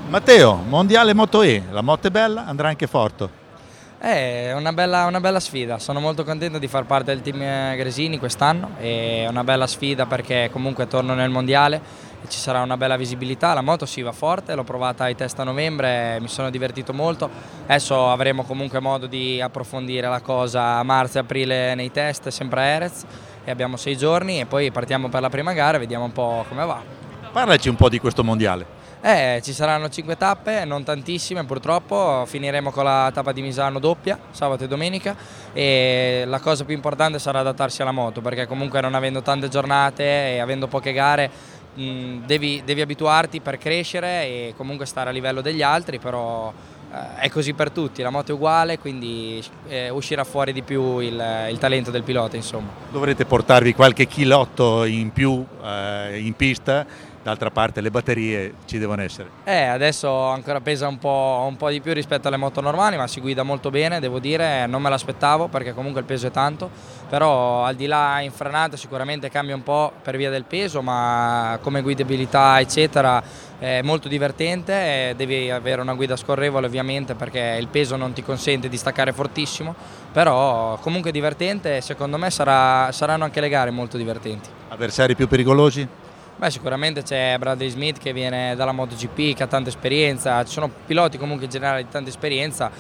Matteo, mondiale Moto E, la moto è bella, andrà anche forte. È una bella sfida, sono molto contento di far parte del team Gresini quest'anno, è una bella sfida perché comunque torno nel mondiale e ci sarà una bella visibilità, la moto si va forte, l'ho provata ai test a novembre, mi sono divertito molto, adesso avremo comunque modo di approfondire la cosa a marzo e aprile nei test, sempre a Erez, e abbiamo 6 giorni e poi partiamo per la prima gara e vediamo un po' come va. Parlaci un po' di questo mondiale. Ci saranno 5 tappe, non tantissime purtroppo, finiremo con la tappa di Misano doppia, sabato e domenica, e la cosa più importante sarà adattarsi alla moto, perché comunque non avendo tante giornate e avendo poche gare devi abituarti per crescere e comunque stare a livello degli altri, però è così per tutti, la moto è uguale, quindi uscirà fuori di più il talento del pilota, insomma. Dovrete portarvi qualche chilotto in più in pista. D'altra parte le batterie ci devono essere. Adesso ancora pesa un po' di più rispetto alle moto normali, ma si guida molto bene, devo dire, non me l'aspettavo perché comunque il peso è tanto, però al di là in frenata sicuramente cambia un po' per via del peso, ma come guidabilità eccetera è molto divertente, devi avere una guida scorrevole ovviamente perché il peso non ti consente di staccare fortissimo, però comunque divertente e secondo me saranno anche le gare molto divertenti. Avversari più pericolosi? Beh, sicuramente c'è Bradley Smith che viene dalla MotoGP, che ha tanta esperienza, ci sono piloti comunque in generale di tanta esperienza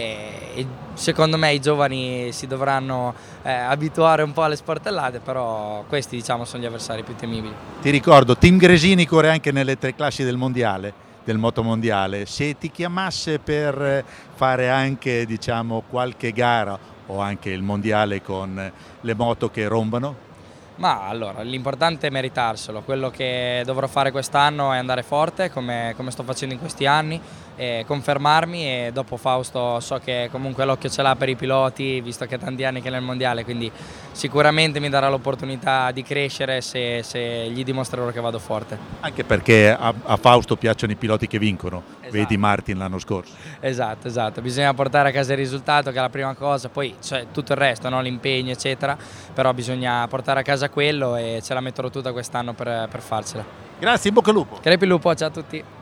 e secondo me i giovani si dovranno abituare un po' alle sportellate, però questi diciamo sono gli avversari più temibili. Ti ricordo, Team Gresini corre anche nelle 3 classi del mondiale, del motomondiale, se ti chiamasse per fare anche diciamo qualche gara o anche il mondiale con le moto che rombano? Ma allora, l'importante è meritarselo, quello che dovrò fare quest'anno è andare forte come sto facendo in questi anni, e confermarmi e dopo Fausto so che comunque l'occhio ce l'ha per i piloti, visto che è tanti anni che è nel mondiale, quindi sicuramente mi darà l'opportunità di crescere se gli dimostrerò che vado forte. Anche perché a Fausto piacciono i piloti che vincono, Esatto. Vedi Martin l'anno scorso. Esatto, bisogna portare a casa il risultato che è la prima cosa, poi c'è tutto il resto, no? L'impegno eccetera, però bisogna portare a casa quello e ce la metterò tutta quest'anno per farcela. Grazie, in bocca al lupo. Crepi il lupo, ciao a tutti.